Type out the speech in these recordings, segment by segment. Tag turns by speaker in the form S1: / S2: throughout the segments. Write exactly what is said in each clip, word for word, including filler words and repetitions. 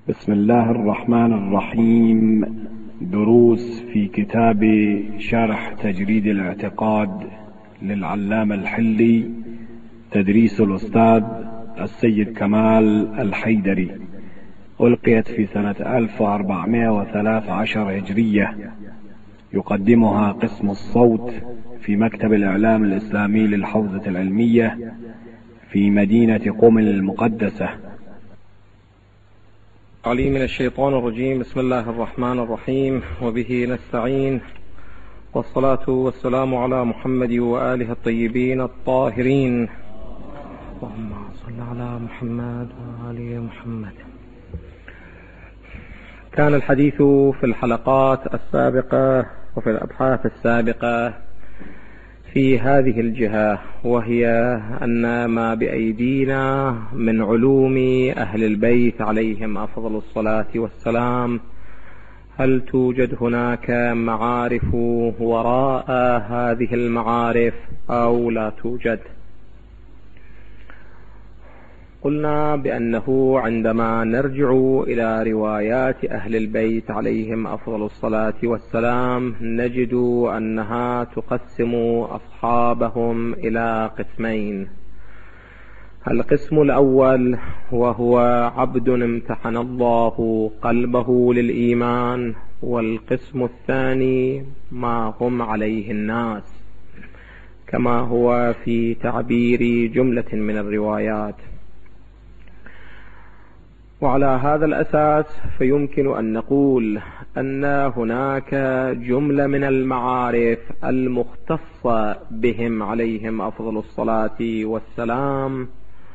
S1: بسم الله الرحمن الرحيم. دروس في كتاب شرح تجريد الاعتقاد للعلامة الحلي، تدريس الأستاذ السيد كمال الحيدري، ألقيت في سنة ألف وأربعمائة وثلاثة عشر هجرية. يقدمها قسم الصوت في مكتب الإعلام الإسلامي للحوزة العلمية في مدينة قم المقدسة.
S2: علي من الشيطان الرجيم. بسم الله الرحمن الرحيم، وبه نستعين، والصلاة والسلام على محمد وآله الطيبين الطاهرين. اللهم صل على محمد وآل محمد. كان الحديث في الحلقات السابقة وفي الأبحاث السابقة في هذه الجهة، وهي أن ما بأيدينا من علوم أهل البيت عليهم أفضل الصلاة والسلام، هل توجد هناك معارف وراء هذه المعارف أو لا توجد؟ قلنا بأنه عندما نرجع إلى روايات أهل البيت عليهم أفضل الصلاة والسلام نجد أنها تقسم أصحابهم إلى قسمين. القسم الأول وهو عبد امتحن الله قلبه للإيمان، والقسم الثاني ما هم عليه الناس، كما هو في تعبير جملة من الروايات. وعلى هذا الأساس فيمكن أن نقول أن هناك جملة من المعارف المختصة بهم عليهم أفضل الصلاة والسلام،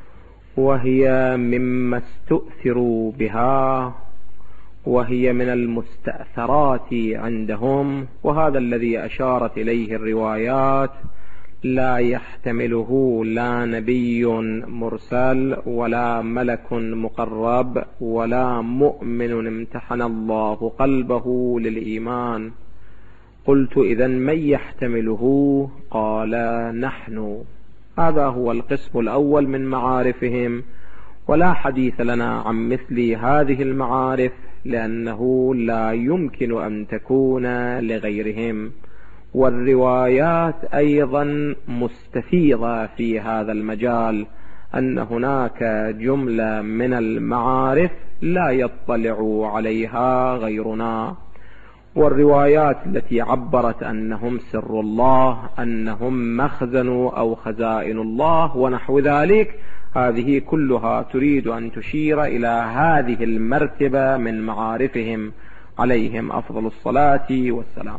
S2: وهي مما استؤثروا بها، وهي من المستأثرات عندهم، وهذا الذي أشارت إليه الروايات لا يحتمله لا نبي مرسل ولا ملك مقرب ولا مؤمن امتحن الله قلبه للإيمان. قلت إذن من يحتمله؟ قال نحن. هذا هو القسم الأول من معارفهم، ولا حديث لنا عن مثل هذه المعارف، لأنه لا يمكن أن تكون لغيرهم. والروايات أيضا مستفيضة في هذا المجال، أن هناك جملة من المعارف لا يطلع عليها غيرنا. والروايات التي عبرت أنهم سر الله، أنهم مخزن أو خزائن الله ونحو ذلك، هذه كلها تريد أن تشير إلى هذه المرتبة من معارفهم عليهم أفضل الصلاة والسلام.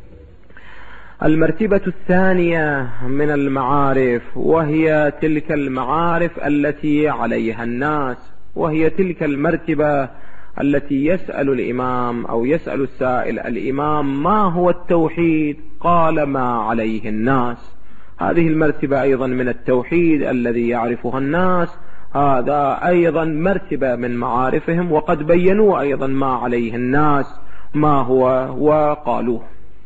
S2: المرتبة الثانية من المعارف وهي تلك المعارف التي عليها الناس، وهي تلك المرتبة التي يسأل الإمام أو يسأل السائل الإمام ما هو التوحيد؟ قال ما عليه الناس. هذه المرتبة أيضا من التوحيد الذي يعرفها الناس، هذا أيضا مرتبة من معارفهم، وقد بينوا أيضا ما عليه الناس ما هو وقالوه.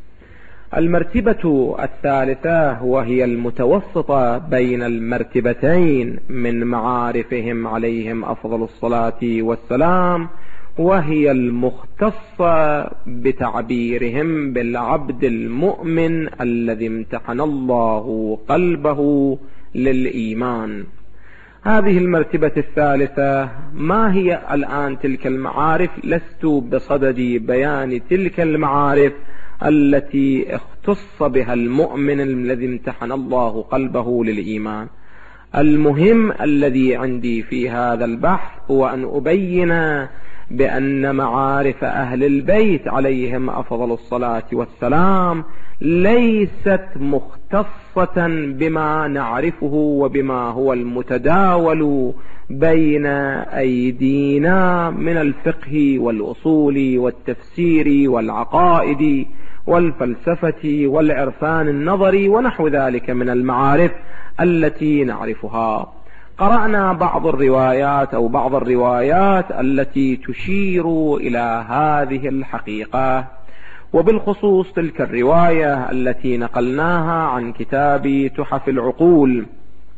S2: المرتبة الثالثة وهي المتوسطة بين المرتبتين من معارفهم عليهم أفضل الصلاة والسلام، وهي المختصة بتعبيرهم بالعبد المؤمن الذي امتحن الله قلبه للإيمان. هذه المرتبة الثالثة ما هي الآن تلك المعارف؟ لست بصدد بيان تلك المعارف التي اختص بها المؤمن الذي امتحن الله قلبه للإيمان. المهم الذي عندي في هذا البحث هو أن أبين بأن معارف أهل البيت عليهم أفضل الصلاة والسلام ليست مختصة بما نعرفه وبما هو المتداول بين أيدينا من الفقه والأصول والتفسير والعقائد والفلسفة والعرفان النظري ونحو ذلك من المعارف التي نعرفها. قرأنا بعض الروايات أو بعض الروايات التي تشير إلى هذه الحقيقة، وبالخصوص تلك الرواية التي نقلناها عن كتاب تحف العقول،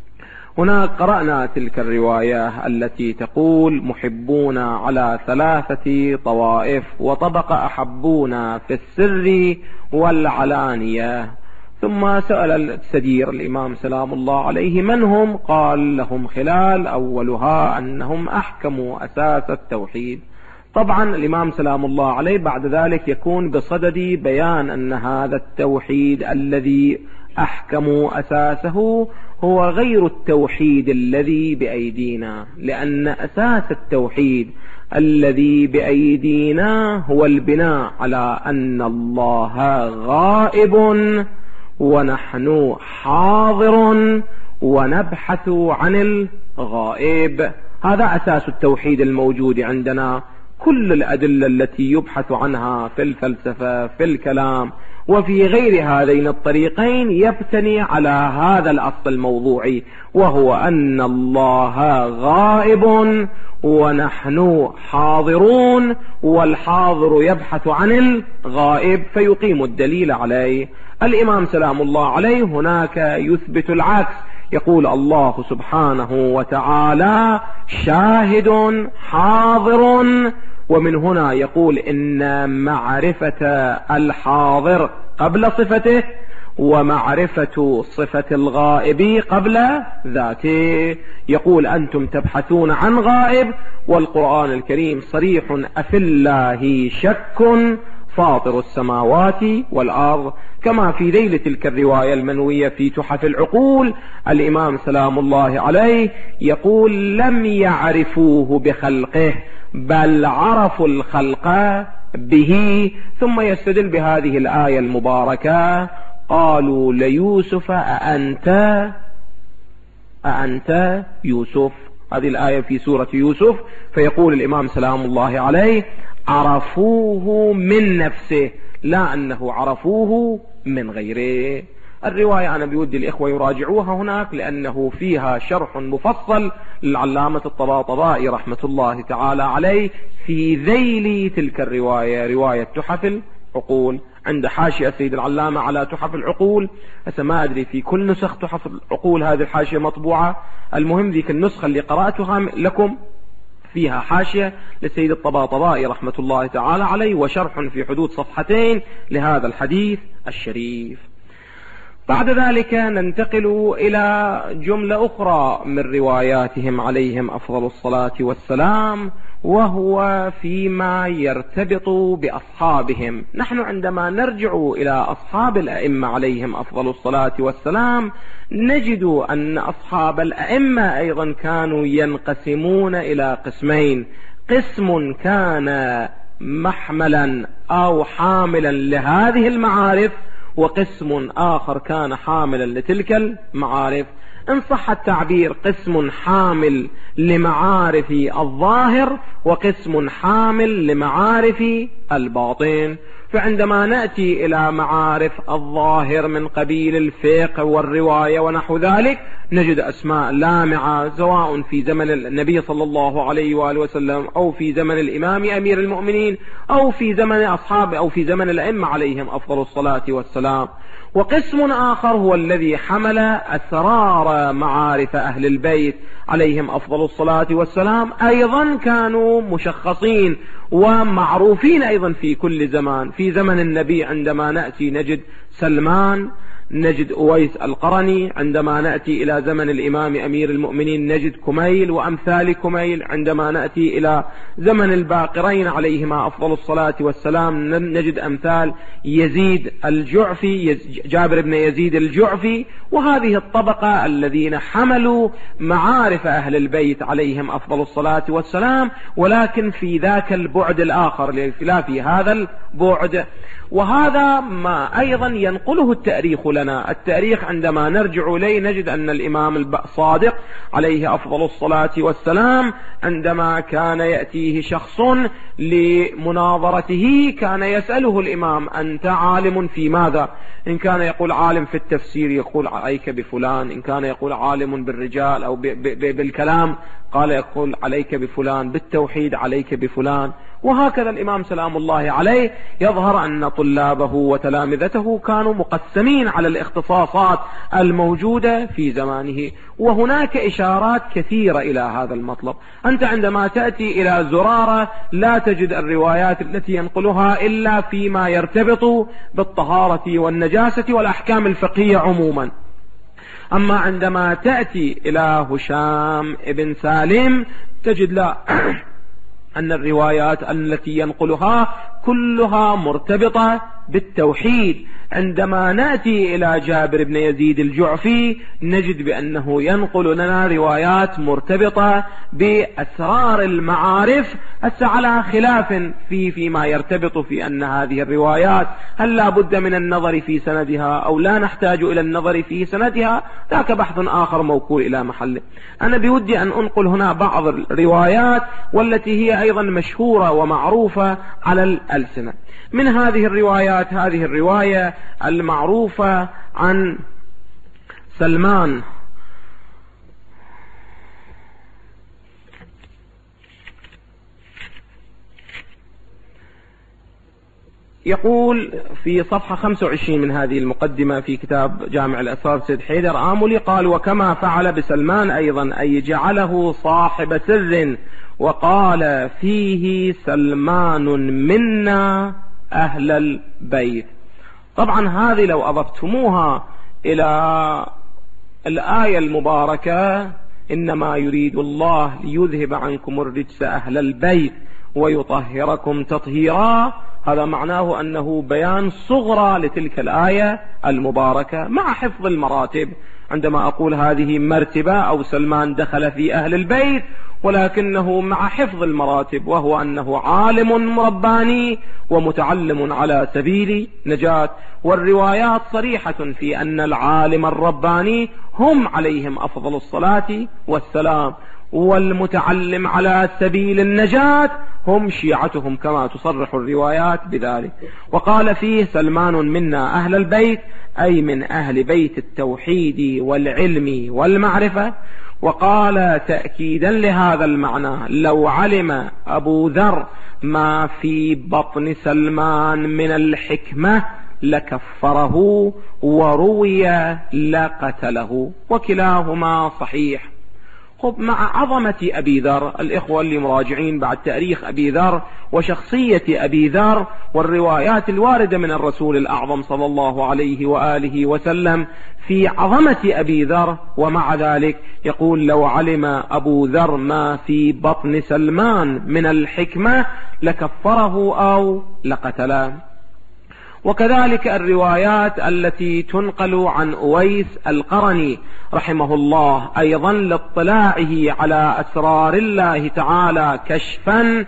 S2: هناك قرأنا تلك الرواية التي تقول محبون على ثلاثة طوائف وطبق أحبون في السر والعلانية. ثم سأل السدير الإمام سلام الله عليه من هم؟ قال لهم خلال، أولها أنهم أحكموا أساس التوحيد. طبعا الإمام سلام الله عليه بعد ذلك يكون بصدد بيان أن هذا التوحيد الذي أحكموا أساسه هو غير التوحيد الذي بأيدينا، لأن أساس التوحيد الذي بأيدينا هو البناء على أن الله غائب ونحن حاضر ونبحث عن الغائب. هذا أساس التوحيد الموجود عندنا. كل الأدلة التي يبحث عنها في الفلسفة في الكلام وفي غير هذين الطريقين يبتني على هذا الأصل الموضوعي، وهو أن الله غائب ونحن حاضرون، والحاضر يبحث عن الغائب فيقيم الدليل عليه. الإمام سلام الله عليه هناك يثبت العكس، يقول الله سبحانه وتعالى شاهد حاضر، ومن هنا يقول إن معرفة الحاضر قبل صفته ومعرفة صفة الغائب قبل ذاته. يقول أنتم تبحثون عن غائب، والقرآن الكريم صريح أفي الله شك فاطر السماوات والأرض. كما في ذيل تلك الرواية المنوية في تحف العقول الإمام سلام الله عليه يقول لم يعرفوه بخلقه بل عرفوا الخلق به. ثم يستدل بهذه الآية المباركة قالوا ليوسف أأنت أأنت يوسف، هذه الآية في سورة يوسف. فيقول الإمام سلام الله عليه عرفوه من نفسه لا أنه عرفوه من غيره. الرواية أنا بودي الإخوة يراجعوها هناك لأنه فيها شرح مفصل للعلامة الطباطبائي رحمة الله تعالى عليه في ذيل تلك الرواية، رواية تحف العقول. عند حاشية سيد العلامة على تحف العقول، هسه ما أدري في كل نسخ تحف العقول هذه الحاشية مطبوعة، المهم ذيك النسخة اللي قرأتها لكم فيها حاشية لسيد الطباطبائي رحمة الله تعالى عليه وشرح في حدود صفحتين لهذا الحديث الشريف. بعد ذلك ننتقل إلى جملة أخرى من رواياتهم عليهم أفضل الصلاة والسلام، وهو فيما يرتبط بأصحابهم. نحن عندما نرجع إلى أصحاب الأئمة عليهم أفضل الصلاة والسلام نجد أن أصحاب الأئمة أيضا كانوا ينقسمون إلى قسمين: قسم كان محملا أو حاملا لهذه المعارف، وقسم آخر كان حاملا لتلك المعارف. إن صح التعبير قسم حامل لمعارف الظاهر وقسم حامل لمعارف الباطن. فعندما نأتي إلى معارف الظاهر من قبيل الفقه والرواية ونحو ذلك نجد أسماء لامعة سواء في زمن النبي صلى الله عليه وآله وسلم أو في زمن الإمام أمير المؤمنين أو في زمن أصحاب أو في زمن الأئمة عليهم أفضل الصلاة والسلام. وقسم آخر هو الذي حمل أسرار معارف أهل البيت عليهم أفضل الصلاة والسلام، أيضا كانوا مشخصين ومعروفين أيضا في كل زمان. في زمن النبي عندما نأتي نجد سلمان، نجد أويس القرني، عندما نأتي إلى زمن الإمام أمير المؤمنين نجد كميل وأمثال كميل، عندما نأتي إلى زمن الباقرين عليهما أفضل الصلاة والسلام نجد أمثال يزيد الجعفي، جابر بن يزيد الجعفي. وهذه الطبقة الذين حملوا معارف أهل البيت عليهم أفضل الصلاة والسلام، ولكن في ذاك البعد الآخر لا في هذا البعد. وهذا ما أيضا ينقله التاريخ لنا. التاريخ عندما نرجع إليه نجد أن الإمام الصادق عليه أفضل الصلاة والسلام عندما كان يأتيه شخص لمناظرته كان يسأله الإمام أنت عالم في ماذا؟ إن كان يقول عالم في التفسير يقول عليك بفلان، إن كان يقول عالم بالرجال أو بالكلام قال يقول عليك بفلان، بالتوحيد عليك بفلان. وهكذا الإمام سلام الله عليه يظهر أن طلابه وتلامذته كانوا مقسمين على الاختصاصات الموجودة في زمانه. وهناك إشارات كثيرة إلى هذا المطلب. أنت عندما تأتي إلى زرارة لا تجد الروايات التي ينقلها إلا فيما يرتبط بالطهارة والنجاسة والأحكام الفقهية عموما. أما عندما تأتي إلى هشام ابن سالم تجد لا أن الروايات التي ينقلها كلها مرتبطة بالتوحيد. عندما نأتي إلى جابر بن يزيد الجعفي نجد بأنه ينقل لنا روايات مرتبطة بأسرار المعارف. هسه على خلاف في فيما يرتبط في أن هذه الروايات هل لا بد من النظر في سندها أو لا نحتاج إلى النظر في سندها، ذاك بحث آخر موكول إلى محله. أنا بودي أن أنقل هنا بعض الروايات والتي هي أيضا مشهورة ومعروفة على الألسنة. من هذه الروايات هذه الرواية المعروفة عن سلمان يقول في صفحة خمسة وعشرين من هذه المقدمة في كتاب جامع الأسرار سيد حيدر آملي قال: وكما فعل بسلمان أيضا أي جعله صاحب سر وقال فيه سلمان منا أهل البيت. طبعا هذه لو أضفتموها إلى الآية المباركة إنما يريد الله ليذهب عنكم الرجس أهل البيت ويطهركم تطهيرا، هذا معناه أنه بيان صغرى لتلك الآية المباركة مع حفظ المراتب. عندما أقول هذه مرتبة أو سلمان دخل في أهل البيت ولكنه مع حفظ المراتب، وهو أنه عالم رباني ومتعلم على سبيل نجاة. والروايات صريحة في أن العالم الرباني هم عليهم أفضل الصلاة والسلام، والمتعلم على سبيل النجاة هم شيعتهم كما تصرح الروايات بذلك. وقال فيه سلمان منا أهل البيت أي من أهل بيت التوحيد والعلم والمعرفة. وقال تأكيدا لهذا المعنى: لو علم أبو ذر ما في بطن سلمان من الحكمة لكفره وروي لقتله. وكلاهما صحيح. خب مع عظمة أبي ذر، الإخوة اللي مراجعين بعد تاريخ أبي ذر وشخصية أبي ذر والروايات الواردة من الرسول الأعظم صلى الله عليه وآله وسلم في عظمة أبي ذر، ومع ذلك يقول: لو علم أبو ذر ما في بطن سلمان من الحكمة لكفره أو لقتله. وكذلك الروايات التي تنقل عن أويس القرني رحمه الله أيضا لاطلاعه على أسرار الله تعالى كشفا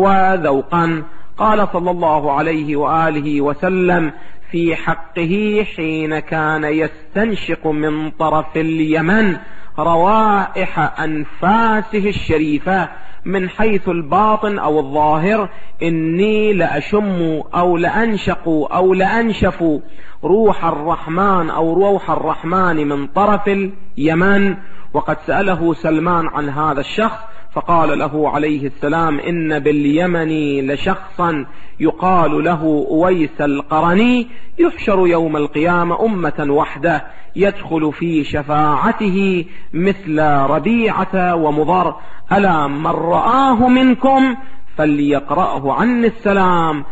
S2: وذوقا. قال صلى الله عليه وآله وسلم في حقه حين كان يستنشق من طرف اليمن روائح أنفاسه الشريفة من حيث الباطن أو الظاهر: إني لأشم أو لأنشق أو لأنشف روح الرحمن أو روح الرحمن من طرف اليمن. وقد سأله سلمان عن هذا الشخص فقال له عليه السلام: إن باليمن لشخصا يقال له أويس القرني يحشر يوم القيامة أمة وحده يدخل في شفاعته مثل ربيعة ومضر، ألا من رآه منكم فليقرأه عني السلام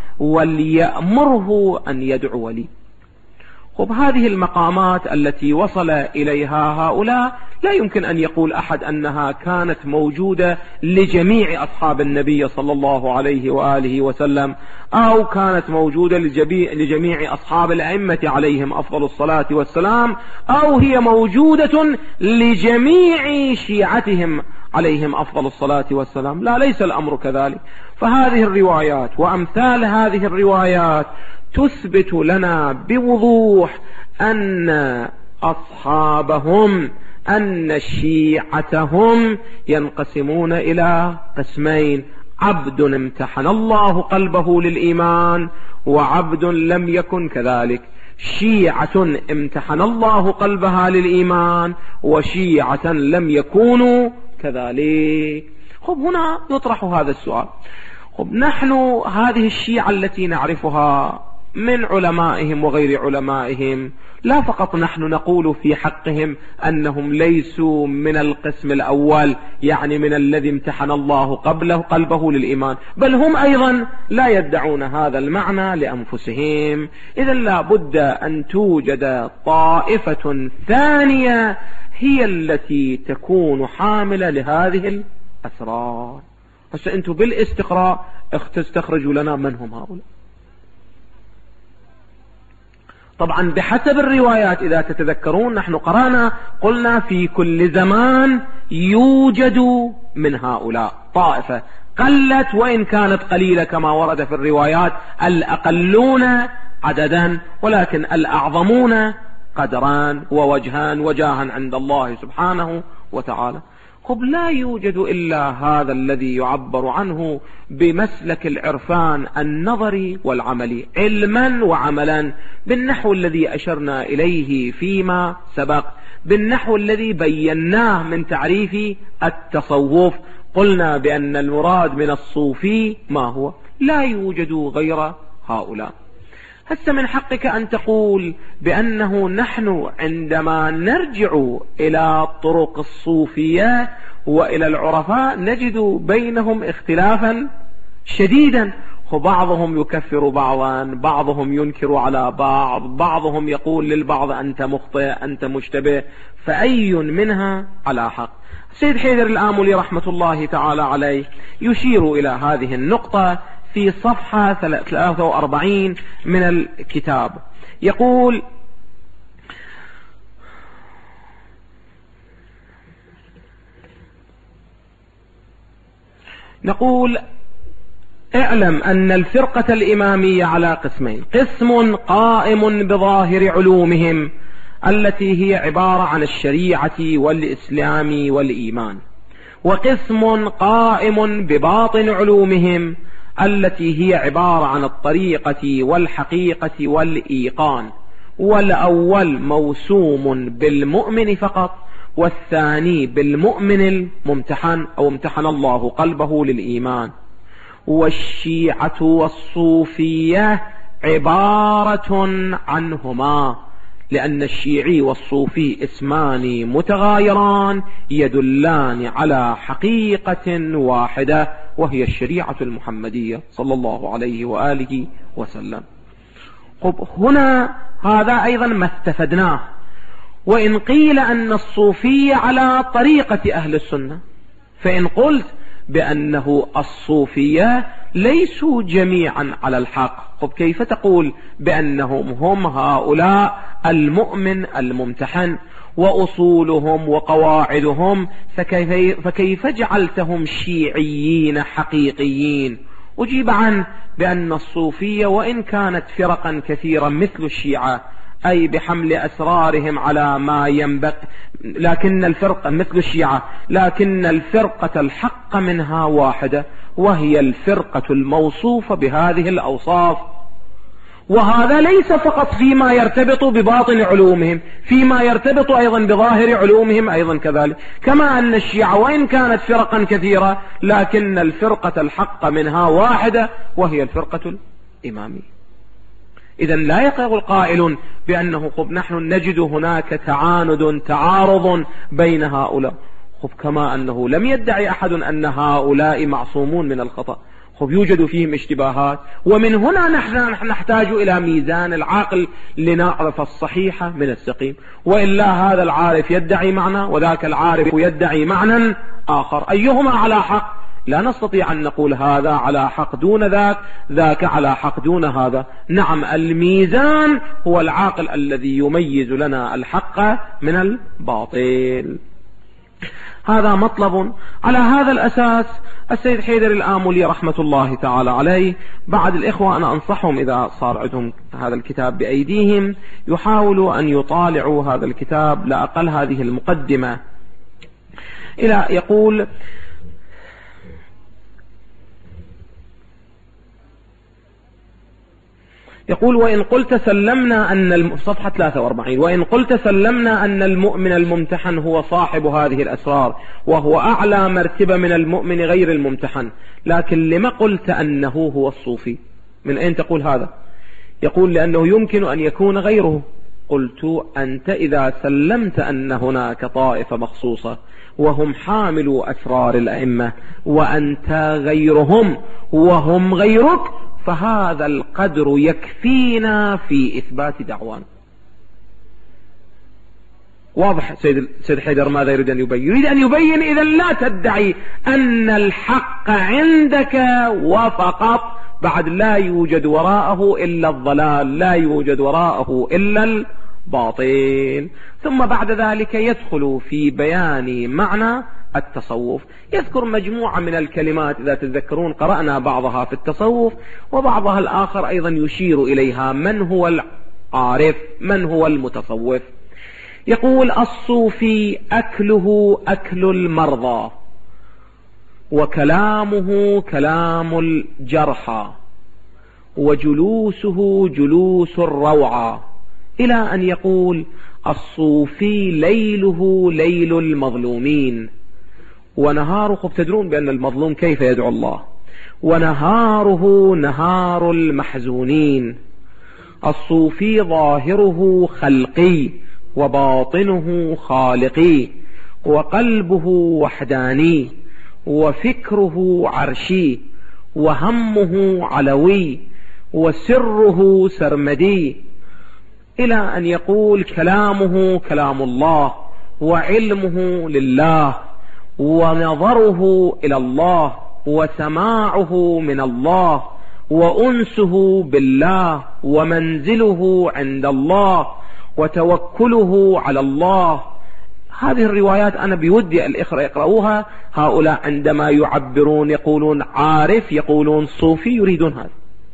S2: وليأمره أن يدعو لي. خب هذه المقامات التي وصل إليها هؤلاء لا يمكن أن يقول أحد أنها كانت موجودة لجميع أصحاب النبي صلى الله عليه وآله وسلم، أو كانت موجودة لجميع أصحاب الأئمة عليهم أفضل الصلاة والسلام، أو هي موجودة لجميع شيعتهم عليهم أفضل الصلاة والسلام. لا، ليس الأمر كذلك. فهذه الروايات وأمثال هذه الروايات تثبت لنا بوضوح أن أصحابهم أن شيعتهم ينقسمون إلى قسمين: عبد امتحن الله قلبه للإيمان وعبد لم يكن كذلك. شيعة امتحن الله قلبها للإيمان وشيعة لم يكونوا كذلك. خب هنا يطرح هذا السؤال: نحن هذه الشيعة التي نعرفها من علمائهم وغير علمائهم، لا فقط نحن نقول في حقهم أنهم ليسوا من القسم الأول، يعني من الذي امتحن الله قبله قلبه للإيمان، بل هم أيضا لا يدعون هذا المعنى لأنفسهم. إذا لا بد أن توجد طائفة ثانية هي التي تكون حاملة لهذه الأسرار. هسه أنتم بالاستقراء تستخرجوا لنا من هم هؤلاء. طبعا بحسب الروايات إذا تتذكرون نحن قرأنا قلنا في كل زمان يوجد من هؤلاء طائفة، قلت وإن كانت قليلة كما ورد في الروايات، الأقلون عددا ولكن الأعظمون قدران ووجهان وجاها عند الله سبحانه وتعالى. خب لا يوجد إلا هذا الذي يعبر عنه بمسلك العرفان النظري والعملي، علما وعملا، بالنحو الذي أشرنا إليه فيما سبق، بالنحو الذي بيناه من تعريف التصوف. قلنا بأن المراد من الصوفي ما هو؟ لا يوجد غير هؤلاء. هسه من حقك أن تقول بأنه نحن عندما نرجع إلى طرق الصوفية وإلى العرفاء نجد بينهم اختلافا شديدا، وبعضهم يكفر بعضا، بعضهم ينكر على بعض، بعضهم يقول للبعض أنت مخطئ أنت مشتبه، فأي منها على حق؟ السيد حيدر الآملي رحمة الله تعالى عليه يشير إلى هذه النقطة في صفحة ثلاثة وأربعين من الكتاب، يقول: نقول اعلم أن الفرقة الإمامية على قسمين: قسم قائم بظاهر علومهم التي هي عبارة عن الشريعة والإسلام والإيمان، وقسم قائم بباطن علومهم التي هي عبارة عن الطريقة والحقيقة والإيقان، والأول موسوم بالمؤمن فقط، والثاني بالمؤمن الممتحن أو امتحن الله قلبه للإيمان. والشيعة والصوفية عبارة عنهما، لأن الشيعي والصوفي اسمان متغايران يدلان على حقيقة واحدة وهي الشريعة المحمدية صلى الله عليه وآله وسلم. طب هنا هذا أيضا ما استفدناه. وإن قيل أن الصوفية على طريقة أهل السنة، فإن قلت بأنه الصوفية ليسوا جميعا على الحق، طب كيف تقول بأنهم هم هؤلاء المؤمن الممتحن وأصولهم وقواعدهم، فكيف, فكيف جعلتهم شيعيين حقيقيين؟ أجيب عنه بأن الصوفية وإن كانت فرقا كثيرا مثل الشيعة، أي بحمل أسرارهم على ما ينبغي، لكن الفرقة مثل الشيعة، لكن الفرقة الحق منها واحدة، وهي الفرقة الموصوفة بهذه الأوصاف. وهذا ليس فقط فيما يرتبط بباطن علومهم، فيما يرتبط أيضا بظاهر علومهم أيضا كذلك، كما أن الشيعة وإن كانت فرقا كثيرة لكن الفرقة الحق منها واحدة وهي الفرقة الإمامية. إذا لا يقول قائل بأنه خب نحن نجد هناك تعاند تعارض بين هؤلاء، خب كما أنه لم يدعي أحد أن هؤلاء معصومون من الخطأ، خب يوجد فيهم اشتباهات، ومن هنا نحن نحتاج إلى ميزان العقل لنعرف الصحيح من السقيم، وإلا هذا العارف يدعي معنى وذاك العارف يدعي معنى آخر، أيهما على حق؟ لا نستطيع أن نقول هذا على حق دون ذاك، ذاك على حق دون هذا. نعم، الميزان هو العاقل الذي يميز لنا الحق من الباطل. هذا مطلب. على هذا الأساس السيد حيدر الآملي رحمة الله تعالى عليه، بعد الإخوة أنا أنصحهم إذا صار عندهم هذا الكتاب بأيديهم يحاولوا أن يطالعوا هذا الكتاب، لا أقل هذه المقدمة، إلى يقول: يقول وإن قلت سلمنا أن صفحة ثلاثة وأربعين وإن قلت سلمنا أن المؤمن الممتحن هو صاحب هذه الأسرار وهو أعلى مرتبة من المؤمن غير الممتحن، لكن لما قلت أنه هو الصوفي؟ من أين تقول هذا؟ يقول لأنه يمكن أن يكون غيره. قلت أنت إذا سلمت أن هناك طائفة مخصوصة وهم حاملوا أسرار الأئمة وأنت غيرهم وهم غيرك، فهذا القدر يكفينا في إثبات دعوانا. واضح سيد, سيد حيدر ماذا يريد أن يبين؟ يريد أن يبين إذا لا تدعي أن الحق عندك وفقط، بعد لا يوجد وراءه إلا الضلال، لا يوجد وراءه إلا الباطل. ثم بعد ذلك يدخل في بيان معنى التصوف، يذكر مجموعة من الكلمات إذا تذكرون قرأنا بعضها في التصوف وبعضها الآخر أيضا يشير إليها. من هو العارف؟ من هو المتصوف؟ يقول الصوفي أكله أكل المرضى وكلامه كلام الجرحى وجلوسه جلوس الروعى، إلى أن يقول الصوفي ليله ليل المظلومين ونهاره، تدرون بأن المظلوم كيف يدعو الله، ونهاره نهار المحزونين. الصوفي ظاهره خلقي وباطنه خالقي وقلبه وحداني وفكره عرشي وهمه علوي وسره سرمدي، إلى أن يقول كلامه كلام الله وعلمه لله ونظره إلى الله وسماعه من الله وأنسه بالله ومنزله عند الله وتوكله على الله. هذه الروايات أنا بودي الإخوة يقرأوها. هؤلاء عندما يعبرون يقولون عارف، يقولون صوفي، يريدون هذا.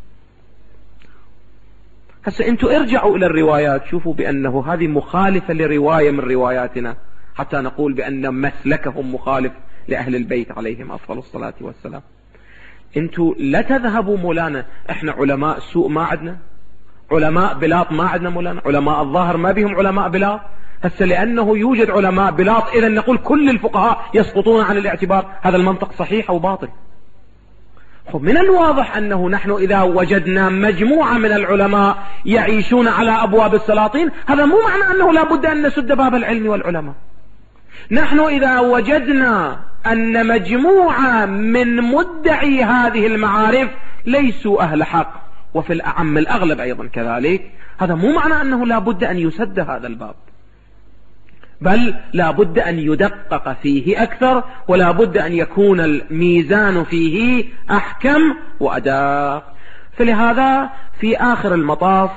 S2: هسه أنتم ارجعوا إلى الروايات، شوفوا بأنه هذه مخالفة لرواية من رواياتنا حتى نقول بأن مسلكهم مخالف لأهل البيت عليهم أفضل الصلاة والسلام. أنتم لا تذهبوا مولانا، إحنا علماء سوء ما عندنا، علماء بلاط ما عندنا مولانا، علماء الظاهر ما بهم علماء بلاط. هسه لأنه يوجد علماء بلاط إذا نقول كل الفقهاء يسقطون عن الاعتبار؟ هذا المنطق صحيح أو باطل؟ خب من الواضح أنه نحن إذا وجدنا مجموعة من العلماء يعيشون على أبواب السلاطين، هذا مو معنى أنه لا بد أن نسد باب العلم والعلماء. نحن إذا وجدنا أن مجموعة من مدعي هذه المعارف ليسوا أهل حق، وفي الأعم الأغلب أيضا كذلك، هذا مو معنى أنه لا بد أن يسد هذا الباب، بل لا بد أن يدقق فيه أكثر، ولا بد أن يكون الميزان فيه أحكم وأدق. فلهذا في آخر المطاف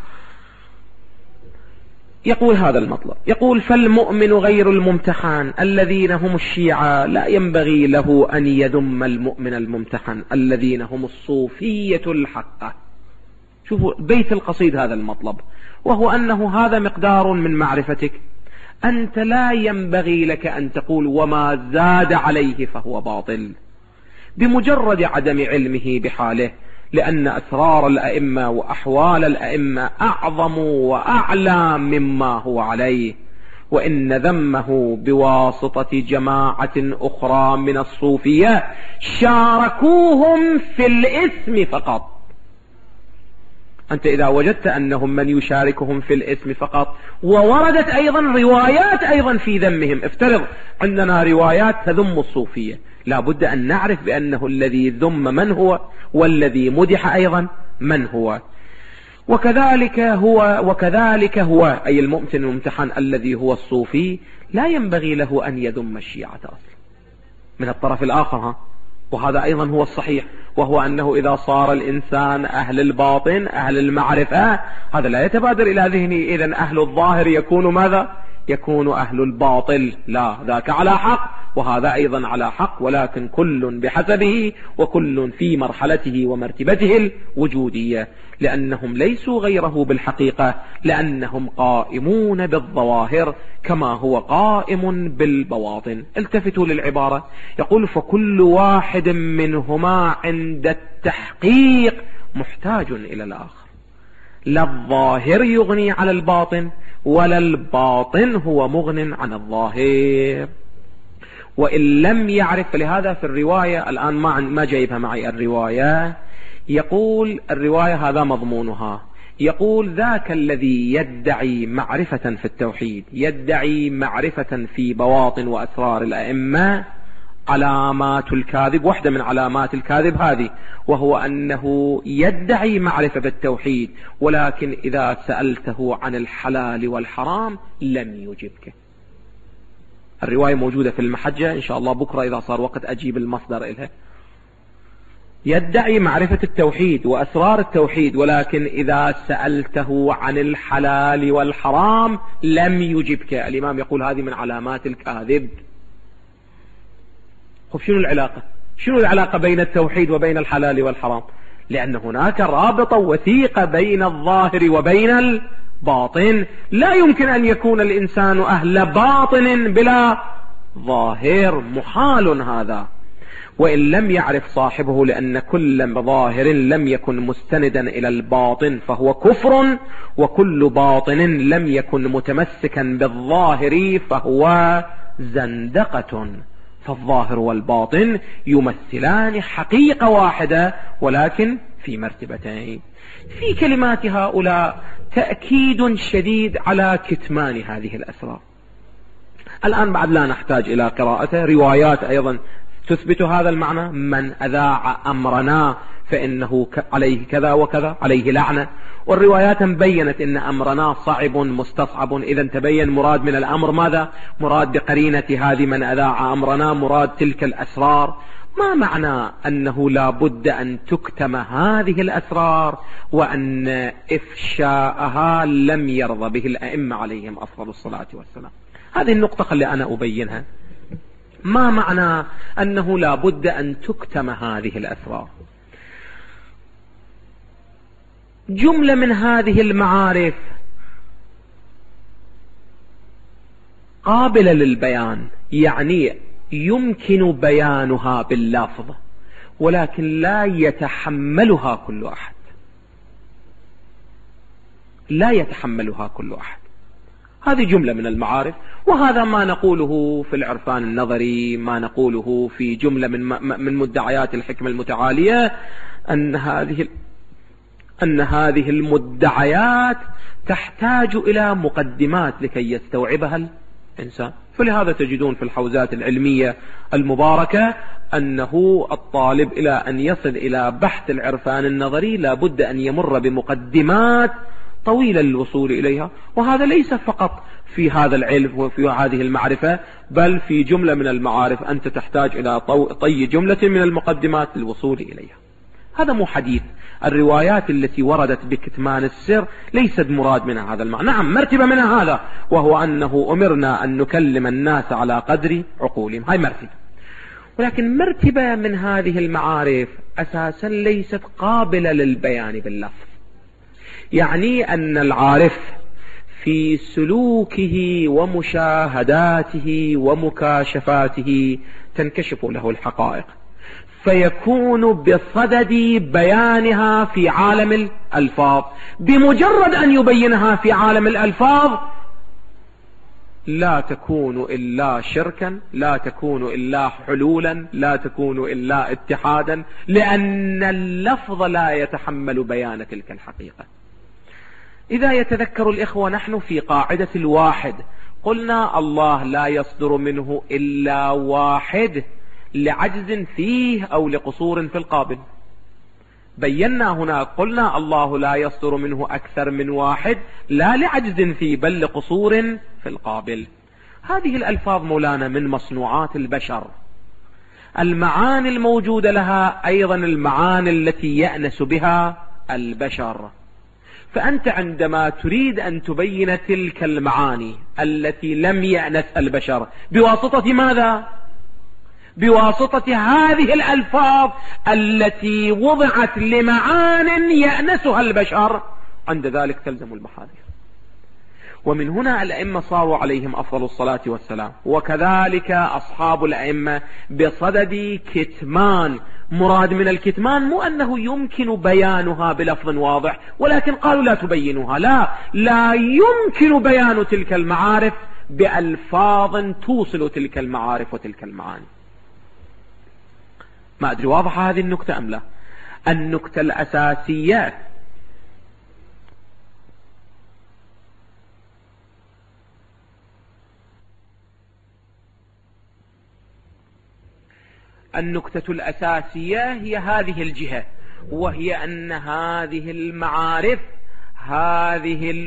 S2: يقول هذا المطلب، يقول فالمؤمن غير الممتحن الذين هم الشيعة لا ينبغي له أن يذم المؤمن الممتحن الذين هم الصوفية الحقة. شوفوا بيت القصيد هذا المطلب، وهو أنه هذا مقدار من معرفتك. أنت لا ينبغي لك أن تقول وما زاد عليه فهو باطل بمجرد عدم علمه بحاله، لأن أسرار الأئمة وأحوال الأئمة أعظم وأعلى مما هو عليه، وإن ذمه بواسطة جماعة أخرى من الصوفية شاركوهم في الإثم فقط. أنت إذا وجدت أنهم من يشاركهم في الإثم فقط، ووردت أيضا روايات أيضا في ذمهم، افترض عندنا روايات تذم الصوفية، لا بد أن نعرف بأنه الذي ذم من هو، والذي مدح أيضا من هو. وكذلك هو وكذلك هو أي المؤمن الممتحن الذي هو الصوفي لا ينبغي له أن يذم الشيعة أصلا من الطرف الآخر. ها؟ وهذا أيضا هو الصحيح، وهو أنه إذا صار الإنسان أهل الباطن أهل المعرفة، هذا لا يتبادر إلى ذهني إذن أهل الظاهر يكون ماذا؟ يكون أهل الباطل. لا، ذاك على حق وهذا أيضا على حق، ولكن كل بحسبه وكل في مرحلته ومرتبته الوجودية، لأنهم ليسوا غيره بالحقيقة، لأنهم قائمون بالظواهر كما هو قائم بالبواطن. التفتوا للعبارة، يقول فكل واحد منهما عند التحقيق محتاج إلى الآخر. لا الظاهر يغني على الباطن ولا الباطن هو مغن عن الظاهر. وإن لم يعرف، فلهذا في الرواية الآن ما ما جايبها معي الرواية، يقول الرواية هذا مضمونها، يقول ذاك الذي يدعي معرفة في التوحيد، يدعي معرفة في بواطن وأسرار الأئمة، علامات الكاذب، واحدة من علامات الكاذب هذه، وهو أنه يدعي معرفة بالتوحيد ولكن إذا سألته عن الحلال والحرام لم يجبك. الرواية موجودة في المحجة، إن شاء الله بكرة إذا صار وقت أجيب المصدر إلها. يدعي معرفة التوحيد وأسرار التوحيد ولكن إذا سألته عن الحلال والحرام لم يجبك. الإمام يقول هذه من علامات الكاذب. خب شنو العلاقة؟ شنو العلاقة بين التوحيد وبين الحلال والحرام؟ لأن هناك رابطة وثيقة بين الظاهر وبين الباطن. لا يمكن أن يكون الإنسان أهل باطن بلا ظاهر، محال هذا. وإن لم يعرف صاحبه لأن كل ظاهر لم يكن مستندا إلى الباطن فهو كفر، وكل باطن لم يكن متمسكا بالظاهر فهو زندقة. فالظاهر والباطن يمثلان حقيقة واحدة ولكن في مرتبتين. في كلمات هؤلاء تأكيد شديد على كتمان هذه الأسرار. الآن بعد لا نحتاج إلى قراءته، روايات أيضا تثبت هذا المعنى: من أذاع أمرنا فإنه عليه كذا وكذا، عليه لعنة. والروايات بيّنت إن أمرنا صعب مستصعب. إذا تبين مراد من الأمر ماذا؟ مراد بقرينة هذه من أذاع أمرنا، مراد تلك الأسرار. ما معنى أنه لا بد أن تكتم هذه الأسرار وأن إفشاءها لم يرضى به الأئمة عليهم أفضل الصلاة والسلام؟ هذه النقطة خلي أنا أبينها. ما معنى أنه لا بد أن تكتم هذه الأسرار؟ جملة من هذه المعارف قابلة للبيان، يعني يمكن بيانها باللفظ ولكن لا يتحملها كل أحد، لا يتحملها كل أحد. هذه جملة من المعارف، وهذا ما نقوله في العرفان النظري، ما نقوله في جملة من من مدعيات الحكمة المتعالية، أن هذه أن هذه المدعيات تحتاج إلى مقدمات لكي يستوعبها الإنسان. فلهذا تجدون في الحوزات العلمية المباركة أنه الطالب إلى أن يصل إلى بحث العرفان النظري لا بد أن يمر بمقدمات طويلة للوصول إليها. وهذا ليس فقط في هذا العلم وفي هذه المعرفة، بل في جملة من المعارف أنت تحتاج إلى طي جملة من المقدمات للوصول إليها. هذا مو حديث. الروايات التي وردت بكتمان السر ليست مراد منها هذا المعنى. نعم مرتبة منها هذا، وهو أنه أمرنا أن نكلم الناس على قدر عقولهم، هاي مرتبة. ولكن مرتبة من هذه المعارف أساسا ليست قابلة للبيان باللفظ. يعني أن العارف في سلوكه ومشاهداته ومكاشفاته تنكشف له الحقائق، فيكون بصدد بيانها في عالم الألفاظ. بمجرد أن يبينها في عالم الألفاظ لا تكون إلا شركا، لا تكون إلا حلولا، لا تكون إلا اتحادا، لأن اللفظ لا يتحمل بيان تلك الحقيقة. إذا يتذكر الإخوة نحن في قاعدة الواحد قلنا الله لا يصدر منه إلا واحد لعجز فيه أو لقصور في القابل. بينا هنا قلنا الله لا يصدر منه أكثر من واحد لا لعجز فيه بل لقصور في القابل. هذه الألفاظ مولانا من مصنوعات البشر، المعاني الموجودة لها أيضا المعاني التي يأنس بها البشر. فأنت عندما تريد أن تبين تلك المعاني التي لم يأنس البشر بواسطة ماذا؟ بواسطة هذه الألفاظ التي وضعت لمعان يأنسها البشر، عند ذلك تلزم المحاذير. ومن هنا الأئمة صاروا عليهم أفضل الصلاة والسلام، وكذلك أصحاب الأئمة بصدد كتمان. مراد من الكتمان مو أنه يمكن بيانها بلفظ واضح، ولكن قالوا لا تبينوها، لا لا يمكن بيان تلك المعارف بألفاظ توصل تلك المعارف وتلك المعاني. ما أدري واضحة هذه النكتة أم لا؟ النكتة الأساسية النكتة الأساسية هي هذه الجهة، وهي أن هذه المعارف، هذه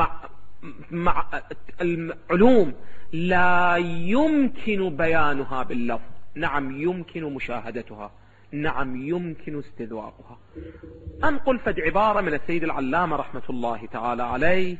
S2: العلوم لا يمكن بيانها باللفظ. نعم يمكن مشاهدتها، نعم يمكن استذواقها. أنقل فد عبارة من السيد العلامة رحمة الله تعالى عليه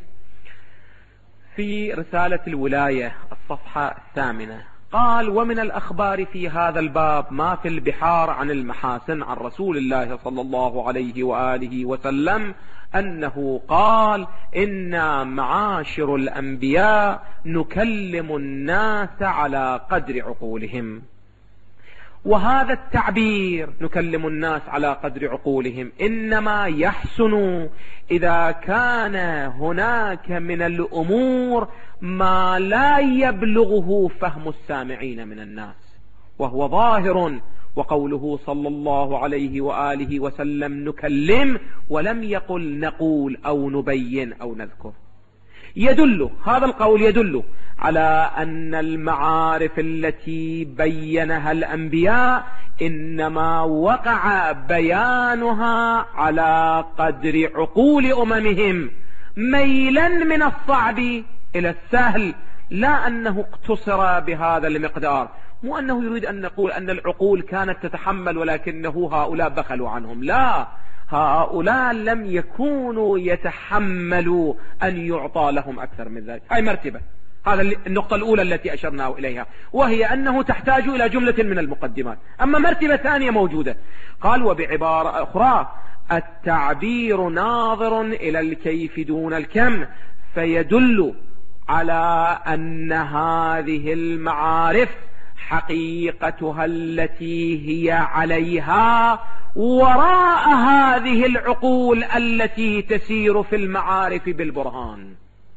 S2: في رسالة الولاية الصفحة الثامنة، قال: ومن الأخبار في هذا الباب ما في البحار عن المحاسن عن رسول الله صلى الله عليه وآله وسلم أنه قال: إنا معاشر الأنبياء نكلم الناس على قدر عقولهم. وهذا التعبير نكلم الناس على قدر عقولهم إنما يحسن إذا كان هناك من الأمور ما لا يبلغه فهم السامعين من الناس، وهو ظاهر. وقوله صلى الله عليه وآله وسلم نكلم، ولم يقل نقول أو نبين أو نذكر، يدل هذا القول يدل على أن المعارف التي بينها الأنبياء إنما وقع بيانها على قدر عقول أممهم، ميلا من الصعب إلى السهل، لا أنه اقتصر بهذا المقدار. مو أنه يريد أن نقول أن العقول كانت تتحمل ولكنه هؤلاء بخلوا عنهم، لا، هؤلاء لم يكونوا يتحملوا أن يعطى لهم أكثر من ذلك. هاي مرتبة، هذا النقطة الأولى التي أشرنا إليها، وهي أنه تحتاج إلى جملة من المقدمات. أما مرتبة ثانية موجودة، قال: وبعبارة أخرى التعبير ناظر إلى الكيف دون الكم، فيدل على أن هذه المعارف حقيقتها التي هي عليها وراء هذه العقول التي تسير في المعارف بالبرهان.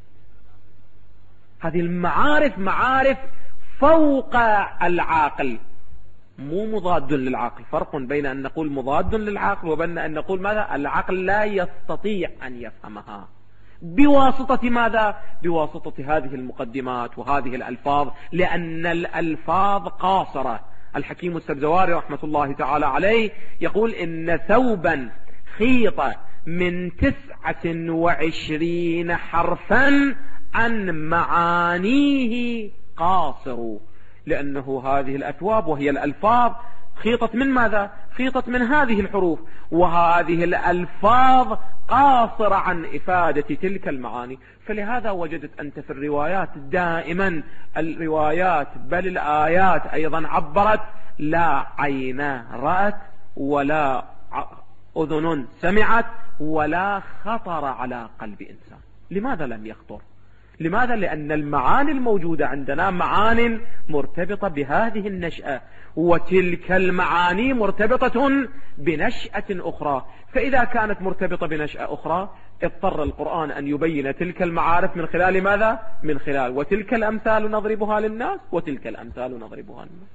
S2: هذه المعارف معارف فوق العاقل، مو مضاد للعاقل. فرق بين أن نقول مضاد للعاقل وبين أن نقول ماذا؟ العقل لا يستطيع أن يفهمها. بواسطة ماذا؟ بواسطة هذه المقدمات وهذه الألفاظ، لأن الألفاظ قاصرة. الحكيم السبزواري رحمة الله تعالى عليه يقول: إن ثوبا خيط من تسعة وعشرين حرفا عن معانيه قاصر، لأنه هذه الأثواب وهي الألفاظ خيطت من ماذا؟ خيطت من هذه الحروف، وهذه الألفاظ قاصرة عن إفادة تلك المعاني. فلهذا وجدت أنت في الروايات دائما الروايات بل الآيات أيضا عبرت: لا عين رأت ولا أذن سمعت ولا خطر على قلب إنسان. لماذا لم يخطر؟ لماذا؟ لأن المعاني الموجودة عندنا معان مرتبطة بهذه النشأة، وتلك المعاني مرتبطة بنشأة أخرى. فإذا كانت مرتبطة بنشأة أخرى اضطر القرآن أن يبين تلك المعارف من خلال ماذا؟ من خلال وتلك الأمثال نضربها للناس وتلك الأمثال نضربها للناس.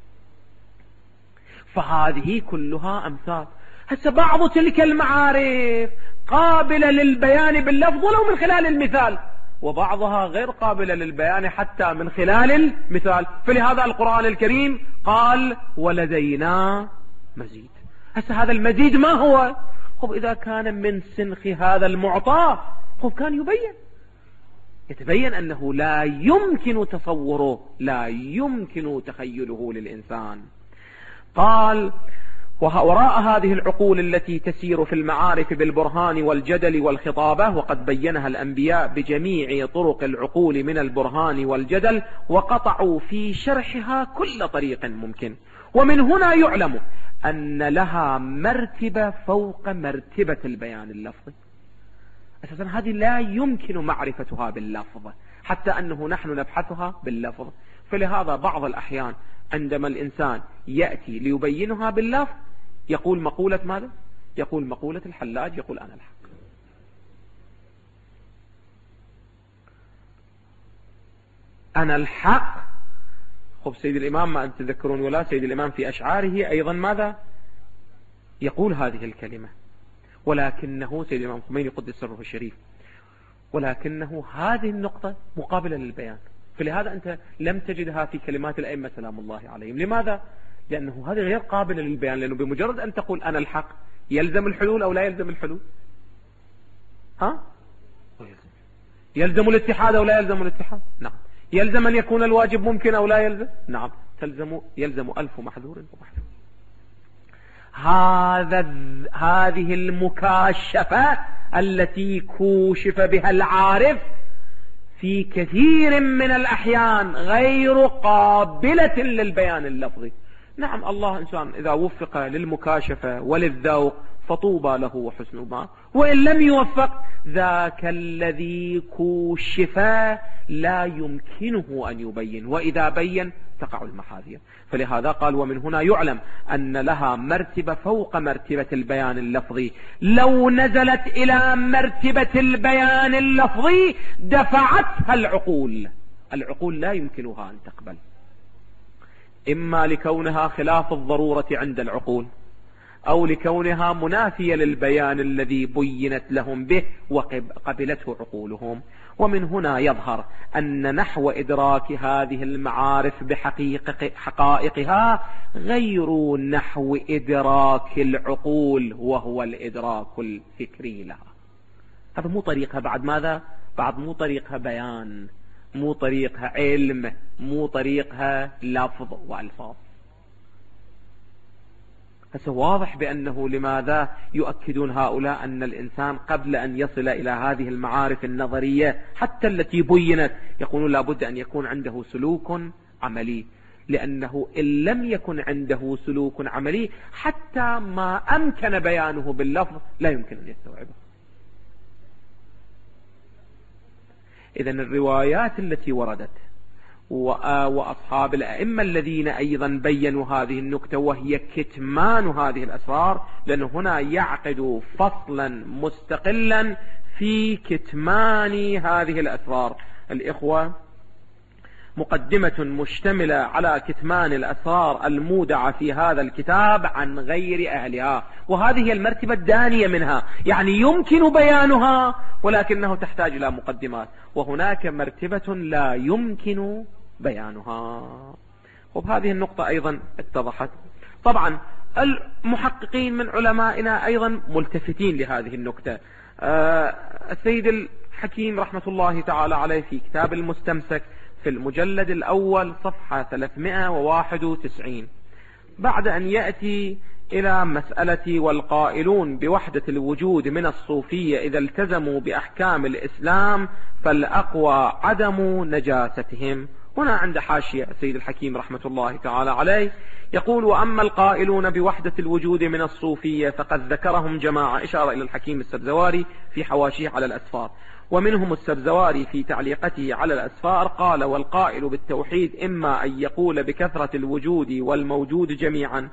S2: فهذه كلها أمثال. هسه بعض تلك المعارف قابلة للبيان باللفظ ولو من خلال المثال، وبعضها غير قابلة للبيان حتى من خلال المثال. فلهذا القرآن الكريم قال: ولدينا مزيد. هسه هذا المزيد ما هو؟ خب إذا كان من سنخ هذا المعطى خب كان يبين يتبين أنه لا يمكن تصوره، لا يمكن تخيله للإنسان. قال: وراء هذه العقول التي تسير في المعارف بالبرهان والجدل والخطابة، وقد بينها الأنبياء بجميع طرق العقول من البرهان والجدل، وقطعوا في شرحها كل طريق ممكن. ومن هنا يعلم أن لها مرتبة فوق مرتبة البيان اللفظي. أساسا هذه لا يمكن معرفتها باللفظ، حتى أنه نحن نبحثها باللفظ. فلهذا بعض الأحيان عندما الإنسان يأتي ليبينها باللفظ يقول مقولة ماذا؟ يقول مقولة الحلاج، يقول أنا الحق. أنا الحق. خب سيد الإمام ما أنت تذكرون ولا سيد الإمام في أشعاره أيضا ماذا يقول هذه الكلمة، ولكنه سيد الإمام الخميني قدس سره الشريف، ولكنه هذه النقطة مقابلة للبيان. فلهذا أنت لم تجدها في كلمات الأئمة سلام الله عليهم. لماذا؟ لأنه هذه غير قابلة للبيان، لأنه بمجرد أن تقول أنا الحق يلزم الحلول أو لا يلزم الحلول؟ ها؟ يلزم الاتحاد أو لا يلزم الاتحاد؟ نعم. يلزم أن يكون الواجب ممكن أو لا يلزم؟ نعم. تلزم يلزم ألف محذور ومحذور. هذا هذه المكاشفة التي كوشف بها العارف في كثير من الأحيان غير قابلة للبيان اللفظي. نعم الله إنسان إذا وفق للمكاشفة وللذوق فطوبى له وحسن ما، وإن لم يوفق ذاك الذي كوشف لا يمكنه أن يبين، وإذا بين تقع المحاذير. فلهذا قال ومن هنا يعلم أن لها مرتبة فوق مرتبة البيان اللفظي. لو نزلت إلى مرتبة البيان اللفظي دفعتها العقول، العقول لا يمكنها أن تقبل، إما لكونها خلاف الضرورة عند العقول، أو لكونها منافية للبيان الذي بينت لهم به وقبلته عقولهم. ومن هنا يظهر أن نحو إدراك هذه المعارف بحقيقة حقائقها غير نحو إدراك العقول، وهو الإدراك الفكري لها. هذا مو طريقها بعد ماذا؟ بعد مو طريقها بيان، مو طريقها علم، مو طريقها لفظ وألفاظ. هسه واضح بأنه لماذا يؤكدون هؤلاء أن الإنسان قبل أن يصل إلى هذه المعارف النظرية حتى التي بينت يقولون لابد أن يكون عنده سلوك عملي، لأنه إن لم يكن عنده سلوك عملي حتى ما أمكن بيانه باللفظ لا يمكن أن يستوعبه. إذن الروايات التي وردت وأصحاب الأئمة الذين أيضا بيّنوا هذه النكتة وهي كتمان هذه الأسرار، لأن هنا يعقد فصلا مستقلا في كتمان هذه الأسرار. الإخوة مقدمة مشتملة على كتمان الأسرار المودعة في هذا الكتاب عن غير أهلها، وهذه المرتبة الدانية منها، يعني يمكن بيانها ولكنه تحتاج إلى مقدمات، وهناك مرتبة لا يمكن بيانها. وبهذه النقطة أيضا اتضحت. طبعا المحققين من علمائنا أيضا ملتفتين لهذه النكتة. آه السيد الحكيم رحمة الله تعالى عليه في كتاب المستمسك في المجلد الأول صفحة ثلاثمائة وواحد وتسعين بعد أن يأتي إلى مسألة والقائلون بوحدة الوجود من الصوفية إذا التزموا بأحكام الإسلام فالأقوى عدم نجاستهم. هنا عند حاشية السيد الحكيم رحمة الله تعالى عليه يقول وأما القائلون بوحدة الوجود من الصوفية فقد ذكرهم جماعة، إشارة إلى الحكيم السبزواري في حواشيه على الأسفار، ومنهم السبزواري في تعليقته على الأسفار قال والقائل بالتوحيد إما أن يقول بكثرة الوجود والموجود جميعا،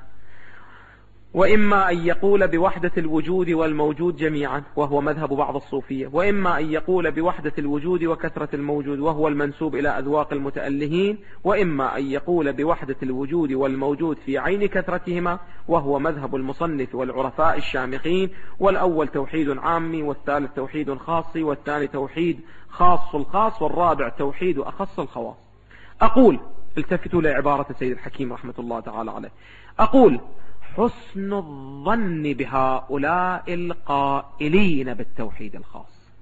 S2: وإما أن يقول بوحدة الوجود والموجود جميعا وهو مذهب بعض الصوفية، وإما أن يقول بوحدة الوجود وكثرة الموجود وهو المنسوب إلى أذواق المتألهين، وإما أن يقول بوحدة الوجود والموجود في عين كثرتهما وهو مذهب المصنف والعرفاء الشامخين، والأول توحيد عامي والثالث توحيد خاصي والثاني توحيد خاص الخاص والرابع توحيد أخص الخواص. أقول التفتوا لعبارة السيد الحكيم رحمة الله تعالى عليه، أقول حسن الظن بهؤلاء القائلين بالتوحيد الخاص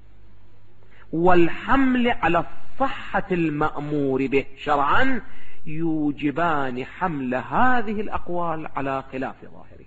S2: والحمل على الصحة المأمور به شرعا يوجبان حمل هذه الأقوال على خلاف ظاهره،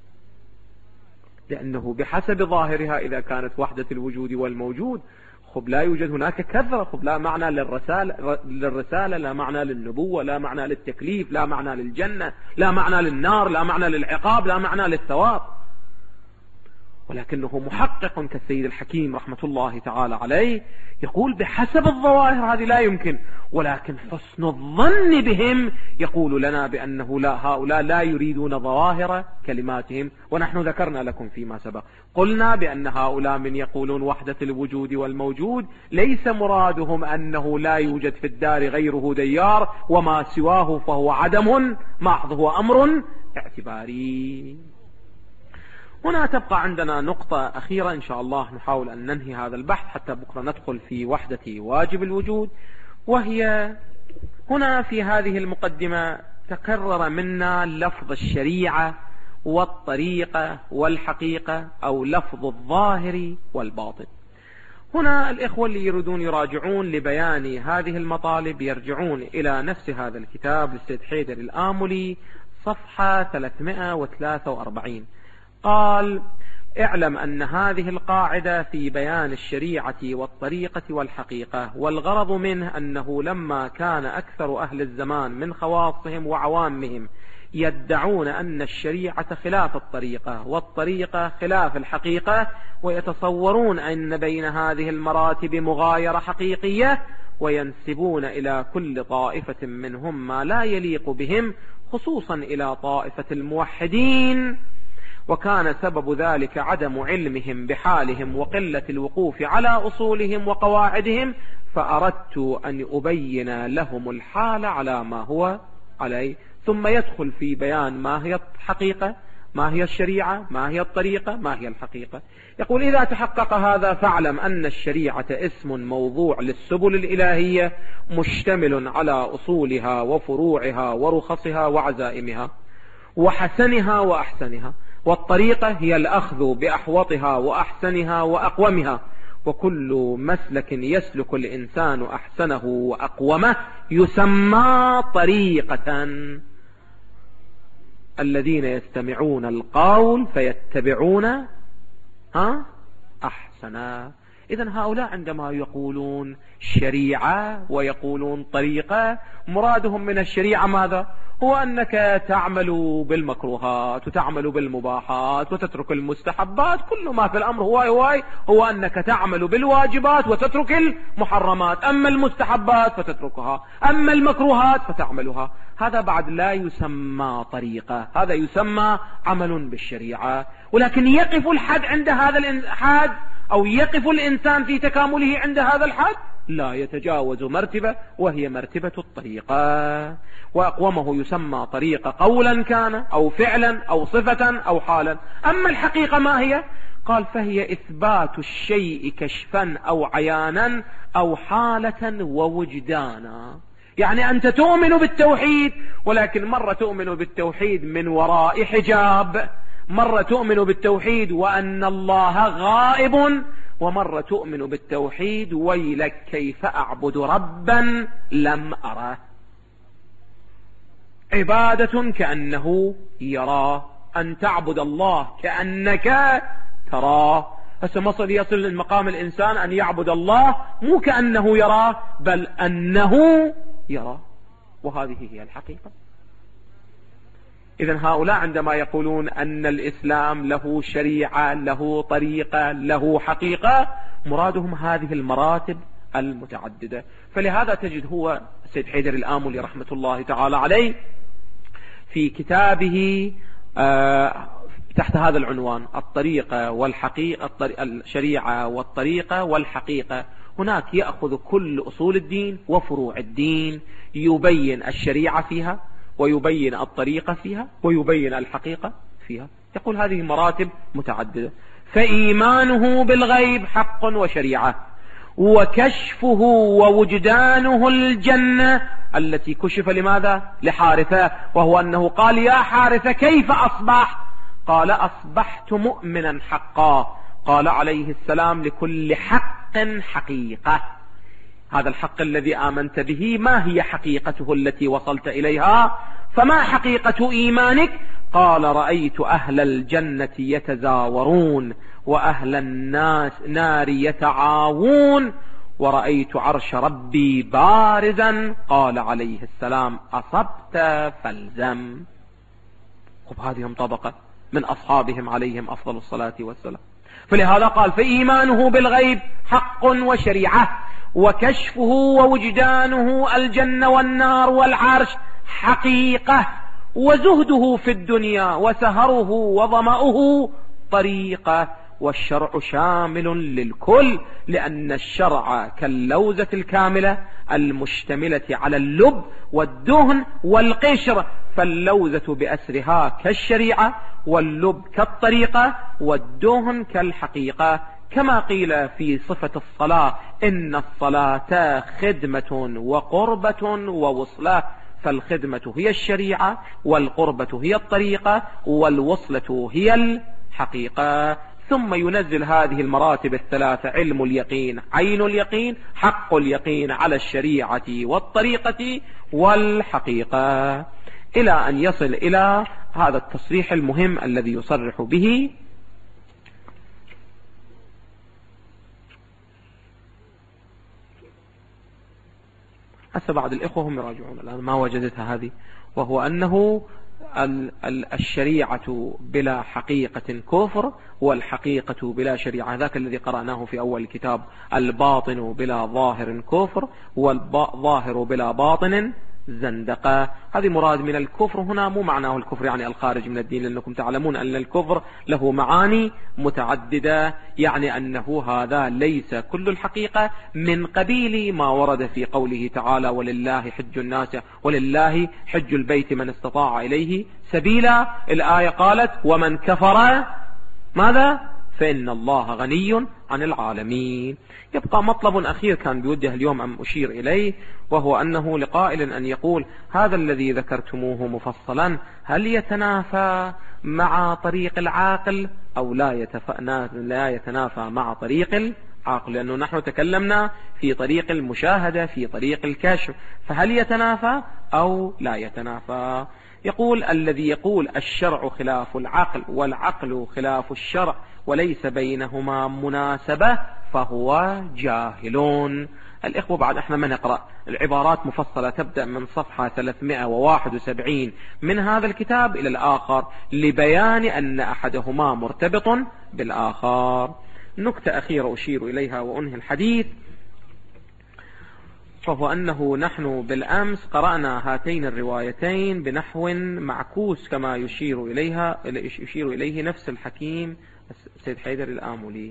S2: لأنه بحسب ظاهرها إذا كانت وحدة الوجود والموجود خب لا يوجد هناك كثرة، خب لا معنى للرسالة, للرسالة لا معنى للنبوة، لا معنى للتكليف، لا معنى للجنة، لا معنى للنار، لا معنى للعقاب، لا معنى للثواب. ولكنه محقق كالسيد الحكيم رحمة الله تعالى عليه يقول بحسب الظواهر هذه لا يمكن، ولكن حسن الظن بهم يقول لنا بأنه لا، هؤلاء لا يريدون ظواهر كلماتهم. ونحن ذكرنا لكم فيما سبق قلنا بأن هؤلاء من يقولون وحدة الوجود والموجود ليس مرادهم أنه لا يوجد في الدار غيره ديار وما سواه فهو عدم محض، هو أمر اعتباري. هنا تبقى عندنا نقطة أخيرة إن شاء الله نحاول أن ننهي هذا البحث حتى بكرة ندخل في وحدة واجب الوجود، وهي هنا في هذه المقدمة تكرر منا لفظ الشريعة والطريقة والحقيقة أو لفظ الظاهر والباطن. هنا الإخوة اللي يريدون يراجعون لبيان هذه المطالب يرجعون إلى نفس هذا الكتاب للسيد حيدر الآملي صفحة ثلاثمائة وثلاثة وأربعين. قال: اعلم أن هذه القاعدة في بيان الشريعة والطريقة والحقيقة، والغرض منه أنه لما كان أكثر أهل الزمان من خواصهم وعوامهم يدعون أن الشريعة خلاف الطريقة والطريقة خلاف الحقيقة، ويتصورون أن بين هذه المراتب مغايرة حقيقية، وينسبون إلى كل طائفة منهم ما لا يليق بهم، خصوصا إلى طائفة الموحدين، وكان سبب ذلك عدم علمهم بحالهم وقلة الوقوف على أصولهم وقواعدهم، فأردت أن أبين لهم الحال على ما هو عليه. ثم يدخل في بيان ما هي الحقيقة، ما هي الشريعة، ما هي الطريقة، ما هي الحقيقة. يقول: إذا تحقق هذا فاعلم أن الشريعة اسم موضوع للسبل الإلهية مشتمل على أصولها وفروعها ورخصها وعزائمها وحسنها وأحسنها، والطريقة هي الأخذ بأحوطها وأحسنها وأقومها، وكل مسلك يسلك الإنسان أحسنه وأقومه يسمى طريقة. الذين يستمعون القول فيتبعون ها أحسنا. إذن هؤلاء عندما يقولون شريعة ويقولون طريقة مرادهم من الشريعة ماذا؟ هو أنك تعمل بالمكروهات وتعمل بالمباحات وتترك المستحبات. كل ما في الأمر هو هو هو أنك تعمل بالواجبات وتترك المحرمات، أما المستحبات فتتركها، أما المكروهات فتعملها. هذا بعد لا يسمى طريقة، هذا يسمى عمل بالشريعة. ولكن يقف الحد عند هذا الحد، أو يقف الإنسان في تكامله عند هذا الحد، لا يتجاوز مرتبة وهي مرتبة الطريقة، وأقومه يسمى طريقة قولا كان أو فعلا أو صفة أو حالا. أما الحقيقة ما هي؟ قال: فهي إثبات الشيء كشفا أو عيانا أو حالة ووجدانا. يعني أنت تؤمن بالتوحيد، ولكن مرة تؤمن بالتوحيد من وراء حجاب، مرة تؤمن بالتوحيد وأن الله غائب، ومرة تؤمن بالتوحيد ويلك كيف أعبد ربا لم أره. عبادة كأنه يراه، أن تعبد الله كأنك تراه. هسه مصر يصل المقام الإنسان أن يعبد الله مو كأنه يراه، بل أنه يراه، وهذه هي الحقيقة. إذن هؤلاء عندما يقولون أن الإسلام له شريعة له طريقة له حقيقة، مرادهم هذه المراتب المتعددة. فلهذا تجد هو السيد حيدر الآملي رحمة الله تعالى عليه في كتابه آه تحت هذا العنوان الطريقة والحقيقة، الشريعة والطريقة والحقيقة، هناك يأخذ كل أصول الدين وفروع الدين، يبين الشريعة فيها ويبين الطريقة فيها ويبين الحقيقة فيها. يقول هذه مراتب متعددة. فإيمانه بالغيب حق وشريعة، وكشفه ووجدانه الجنة التي كشف لماذا؟ لحارثة، وهو أنه قال: يا حارثة كيف أصبح؟ قال: أصبحت مؤمنا حقا. قال عليه السلام: لكل حق حقيقة. هذا الحق الذي آمنت به ما هي حقيقته التي وصلت إليها؟ فما حقيقة إيمانك؟ قال: رأيت أهل الجنة يتزاورون وأهل الناس نار يتعاوون ورأيت عرش ربي بارزا. قال عليه السلام: أصبت فالزم. خب هذه طبقة من أصحابهم عليهم أفضل الصلاة والسلام. فلهذا قال فإيمانه بالغيب حق وشريعة، وكشفه ووجدانه الجنة والنار والعرش حقيقة، وزهده في الدنيا وسهره وظمأه طريقة. والشرع شامل للكل، لأن الشرع كاللوزة الكاملة المشتملة على اللب والدهن والقشر، فاللوزة بأسرها كالشريعة، واللب كالطريقة، والدهن كالحقيقة. كما قيل في صفة الصلاة إن الصلاة خدمة وقربة ووصلة، فالخدمة هي الشريعة، والقربة هي الطريقة، والوصلة هي الحقيقة. ثم ينزل هذه المراتب الثلاثة: علم اليقين، عين اليقين، حق اليقين، على الشريعة والطريقة والحقيقة، إلى أن يصل إلى هذا التصريح المهم الذي يصرح به: هسه بعض الإخوة هم يراجعون الآن ما وجدتها هذه، وهو أنه الشريعة بلا حقيقة كفر، والحقيقة بلا شريعة، ذاك الذي قرأناه في أول الكتاب: الباطن بلا ظاهر كفر، والظاهر بلا باطن زندقة. هذه مراد من الكفر هنا، مو معناه الكفر يعني الخارج من الدين، لأنكم تعلمون أن الكفر له معاني متعددة، يعني أنه هذا ليس كل الحقيقة، من قبيل ما ورد في قوله تعالى: ولله حج الناس ولله حج البيت من استطاع إليه سبيلا. الآية قالت: ومن كفر ماذا؟ فإن الله غني عن العالمين. يبقى مطلب أخير كان بوجه اليوم أن أشير إليه، وهو أنه لقائل أن يقول: هذا الذي ذكرتموه مفصلا هل يتنافى مع طريق العاقل أو لا, لا يتنافى مع طريق العاقل؟ لأنه نحن تكلمنا في طريق المشاهدة، في طريق الكشف، فهل يتنافى أو لا يتنافى؟ يقول: الذي يقول الشرع خلاف العقل والعقل خلاف الشرع وليس بينهما مناسبة فهو جاهلون. الإخوة بعد احنا ما نقرأ العبارات مفصلة تبدأ من صفحة ثلاثمائة وواحد وسبعين من هذا الكتاب إلى الآخر، لبيان أن أحدهما مرتبط بالآخر. نكتة أخيرة أشير إليها وأنهي الحديث، فهو أنه نحن بالأمس قرأنا هاتين الروايتين بنحو معكوس كما يشير إليها يشير إليه نفس الحكيم سيد حيدر الآملي.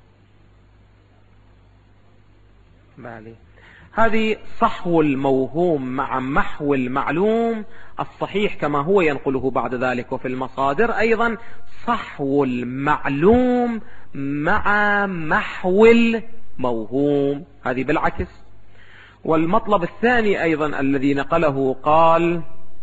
S2: بالي هذه صحو الموهوم مع محو المعلوم الصحيح كما هو ينقله بعد ذلك، وفي المصادر أيضا صحو المعلوم مع محو الموهوم، هذه بالعكس. والمطلب الثاني أيضا الذي نقله قال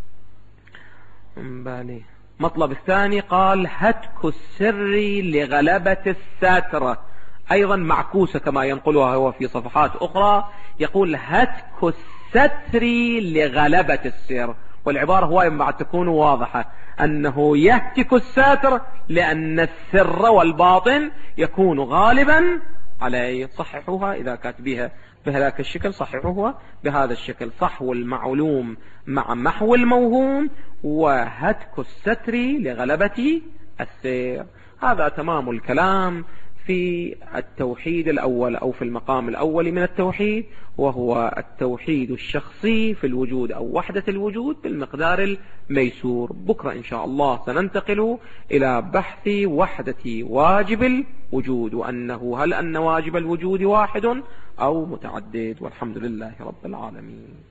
S2: بالي مطلب الثاني قال: هتك السر لغلبة الستر، أيضا معكوسة كما ينقلها هو في صفحات أخرى، يقول: هتك الستر لغلبة السر. والعبارة هو بعد تكون واضحة أنه يهتك الستر لأن السر والباطن يكون غالبا عليه. صححوها إذا كانت بها بهذاك الشكل، صححوها بهذا الشكل: صحو المعلوم مع محو الموهوم، وهتك الستر لغلبة السير. هذا تمام الكلام في التوحيد الأول أو في المقام الأول من التوحيد، وهو التوحيد الشخصي في الوجود أو وحدة الوجود بالمقدار الميسور. بكرة إن شاء الله سننتقل إلى بحث وحدة واجب الوجود، وأنه هل أن واجب الوجود واحد أو متعدد، والحمد لله رب العالمين.